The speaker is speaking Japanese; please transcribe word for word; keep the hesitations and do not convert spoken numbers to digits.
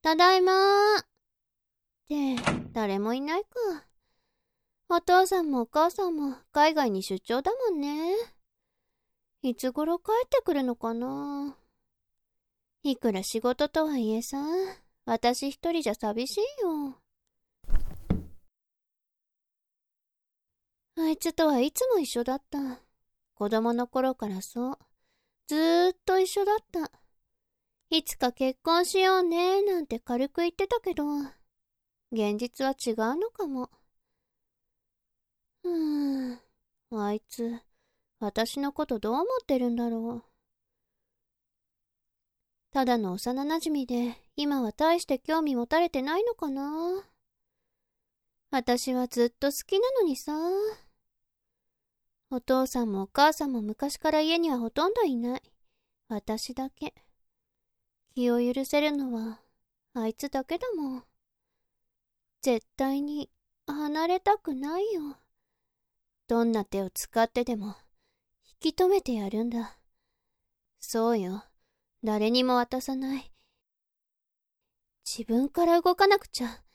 ただいまー。って、誰もいないか。お父さんもお母さんも海外に出張だもんね。いつ頃帰ってくるのかな。いくら仕事とはいえさ、私一人じゃ寂しいよ。あいつとはいつも一緒だった。子供の頃からそう。ずーっと一緒だった。いつか結婚しようねなんて軽く言ってたけど、現実は違うのかも。うーん、あいつ、私のことどう思ってるんだろう。ただの幼馴染で、今は大して興味持たれてないのかな。私はずっと好きなのにさ。お父さんもお母さんも昔から家にはほとんどいない。私だけ。気を許せるのは、あいつだけだもん。絶対に離れたくないよ。どんな手を使ってでも引き止めてやるんだ。そうよ。誰にも渡さない。自分から動かなくちゃ